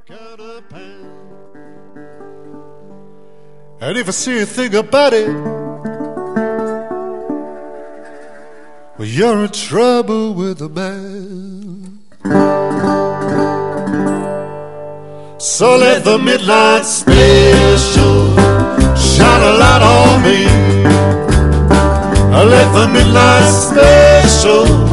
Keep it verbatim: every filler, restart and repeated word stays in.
out a pan. And if I see a thing about it, well, you're in trouble with a man. So let the midnight special shine a light on me. Let the midnight special